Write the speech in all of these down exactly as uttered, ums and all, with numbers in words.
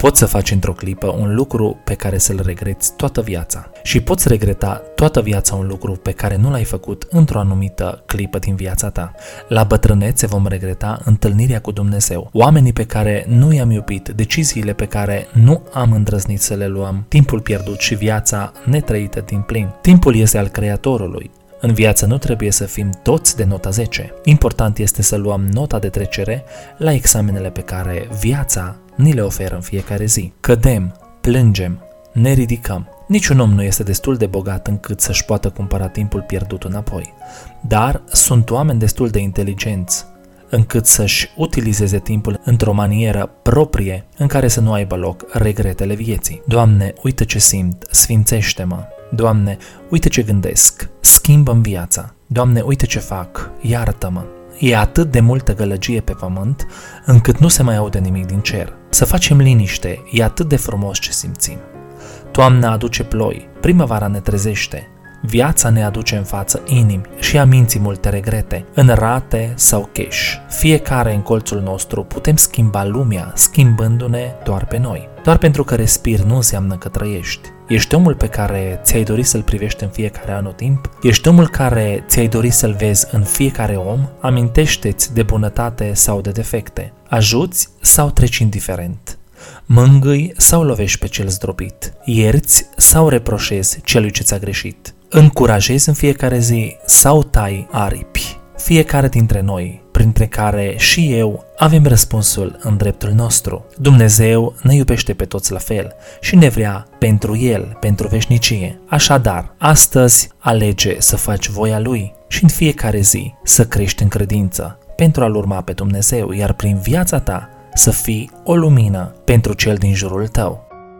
Poți să faci într-o clipă un lucru pe care să-l regreți toată viața și poți regreta toată viața un lucru pe care nu l-ai făcut într-o anumită clipă din viața ta. La bătrânețe vom regreta întâlnirea cu Dumnezeu, oamenii pe care nu i-am iubit, deciziile pe care nu am îndrăznit să le luăm, timpul pierdut și viața netrăită din plin. Timpul este al Creatorului. În viață nu trebuie să fim toți de nota zece. Important este să luăm nota de trecere la examenele pe care viața ni le oferă în fiecare zi. Cădem, plângem, ne ridicăm. Niciun om nu este destul de bogat încât să-și poată cumpăra timpul pierdut înapoi. Dar sunt oameni destul de inteligenți încât să-și utilizeze timpul într-o manieră proprie în care să nu aibă loc regretele vieții. Doamne, uite ce simt, sfințește-mă. Doamne, uite ce gândesc, schimbă-mi viața. Doamne, uite ce fac, iartă-mă. E atât de multă gălăgie pe pământ, încât nu se mai aude nimic din cer. Să facem liniște, e atât de frumos ce simțim. Toamna aduce ploi, primăvara ne trezește, viața ne aduce în față inimi și a minții multe regrete, în rate sau cash. Fiecare în colțul nostru putem schimba lumea, schimbându-ne doar pe noi. Doar pentru că respiri nu înseamnă că trăiești. Ești omul pe care ți-ai dorit să-l privești în fiecare anotimp? Ești omul care ți-ai dorit să-l vezi în fiecare om? Amintește-ți de bunătate sau de defecte? Ajuți sau treci indiferent? Mângâi sau lovești pe cel zdrobit? Ierți sau reproșezi celui ce ți-a greșit? Încurajezi în fiecare zi sau tai aripi? Fiecare dintre noi, printre care și eu, avem răspunsul în dreptul nostru. Dumnezeu ne iubește pe toți la fel și ne vrea pentru El, pentru veșnicie. Așadar, astăzi alege să faci voia Lui și în fiecare zi să crești în credință pentru a-L urma pe Dumnezeu, iar prin viața ta să fii o lumină pentru cel din jurul tău.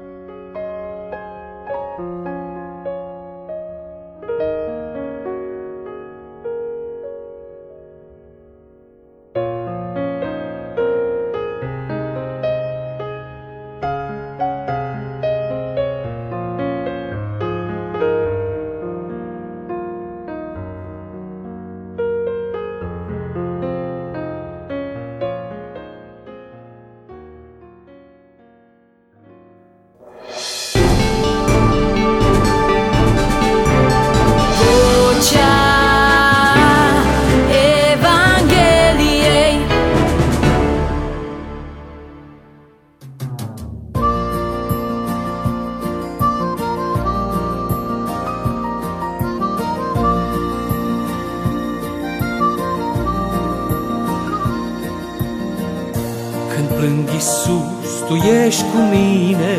Plâng, Iisus, Tu ești cu mine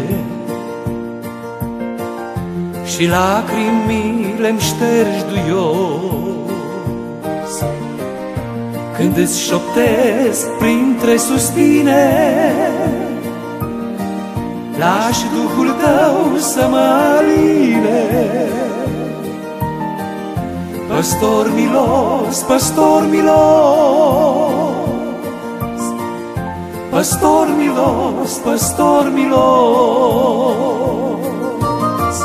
și lacrimile-mi ștergi duios. Când îți șoptesc printre suspine, lași Duhul Tău să mă aline. Păstor milos, păstor milos, păstor milos, păstor milos.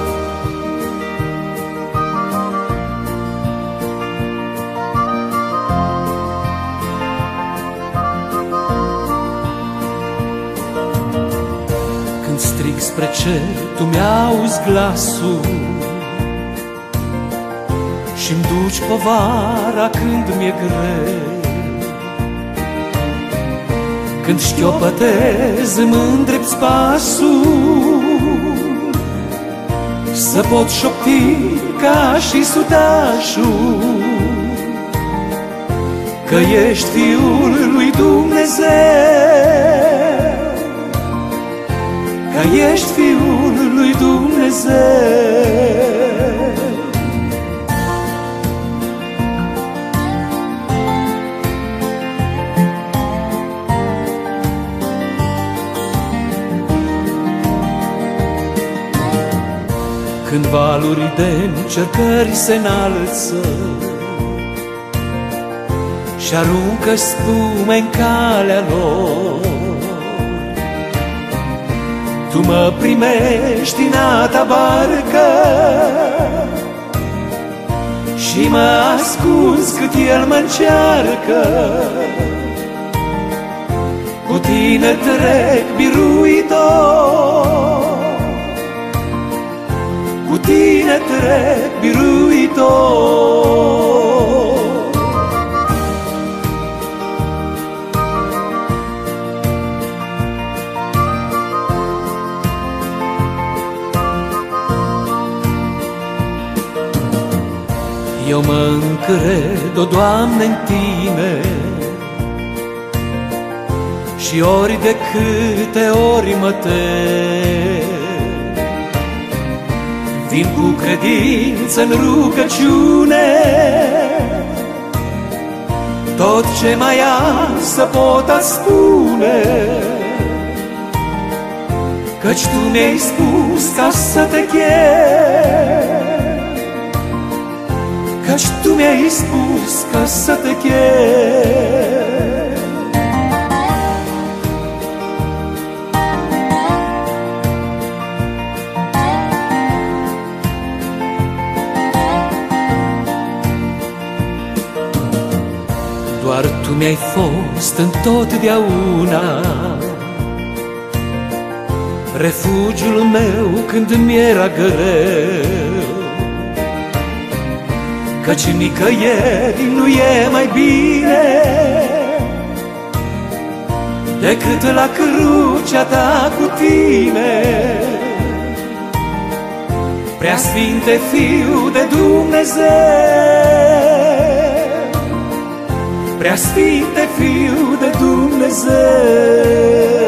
Când strig spre cer, Tu mi-auzi glasul și-mi duci povara când mi-e greu. Când șchiopătez, îmi îndrepți pasul, să pot șopti ca și sutașul, că ești Fiul lui Dumnezeu, că ești Fiul lui Dumnezeu. Când valuri de încercări se înalță și aruncă spume în calea lor, Tu mă primești în a Ta barcă și mă ascunzi cât el mă încearcă. cu tine trec biruitor, cu tine trec biruitor. Eu mă încred, o Doamne, în Tine, și ori de câte ori mă tem, vin cu credință în rugăciune, tot ce mai am să pot a spune, căci Tu mi-ai spus ca să te chem, căci Tu mi-ai spus ca să te chem. Doar Tu mi-ai fost întotdeauna refugiul meu când mi-era greu, căci nicăieri nu e mai bine decât la crucea Ta cu Tine. Preasfinte Fiu de Dumnezeu, Preasfinte Fiu de Dumnezeu.